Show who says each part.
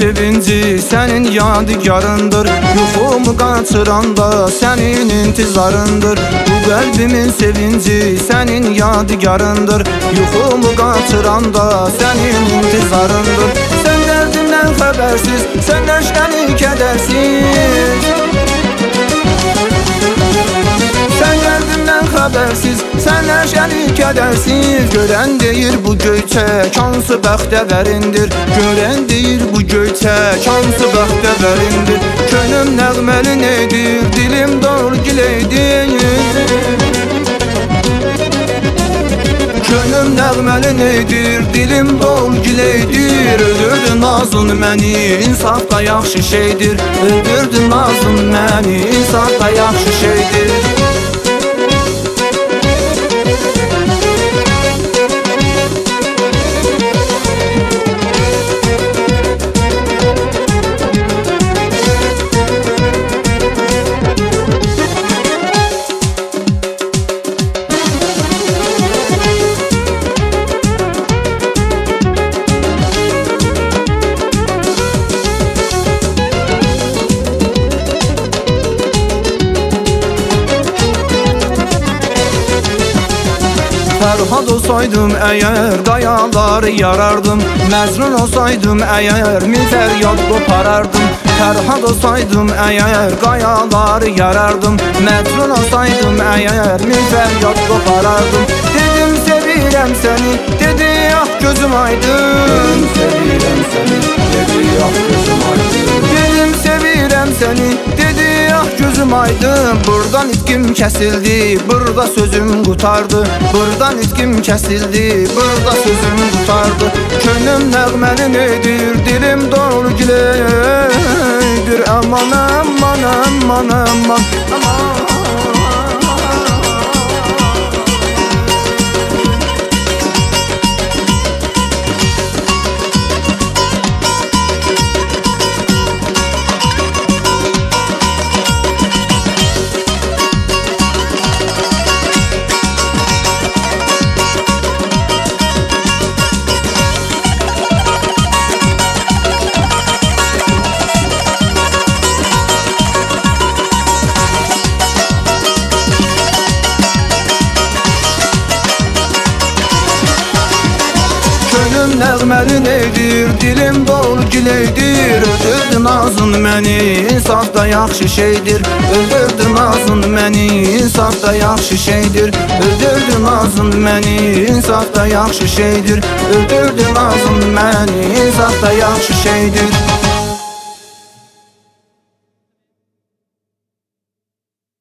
Speaker 1: sevinci sənin yadigarındır. Yuxumu qaçıranda sənin intizarındır. Bu qəlbimin sevinci sənin yadigarındır. Yuxumu qaçıranda sənin intizarındır. Sən dərdimdən xəbərsiz, sən nəşəni kədərsiz. Sən dərdimdən xəbərsiz, sən nəşəni kədərsiz. Görən deyir bu göyçək hansı bəxtəvərindir. Görən deyir bu göyçək hansı bəxtəvərindir. Könlüm nəğməli nedir, dilim dolgileydir. Könlüm nəğməli nedir, dilim dolgileydir. Öldürdü nazın məni, insaf da yaxşı şeydir. Öldürdü nazın məni, insaf da yaxşı şeydir. Fərhad olsaydım əgər qayaları yarardım. Məzrun olsaydım əgər min fəryad qoparardım. Fərhad olsaydım əgər qayaları yarardım. Məzrun olsaydım əgər min fəryad qoparardım. Dedim sevirəm səni, dedi ah gözüm aydın. Sevirəm səni, dedi ah gözüm aydın. Dedim sevirəm səni, dedi ah gözüm aydın. Buradan itkim kəsildi, burada sözüm qutardı. Buradan itkim kəsildi, burada sözüm qutardı. Könlüm nəğməli nedir, dilim dolgileydir. Aman aman aman aman aman. Könlüm nəğməli nedir, dilim dolgileydir. Öldürdü nazın məni, insaf da yaxşı şeydir. Öldürdü nazın məni, insaf da yaxşı şeydir. Öldürdü nazın məni, insaf da yaxşı şeydir. Öldürdü nazın məni, insaf da yaxşı şeydir.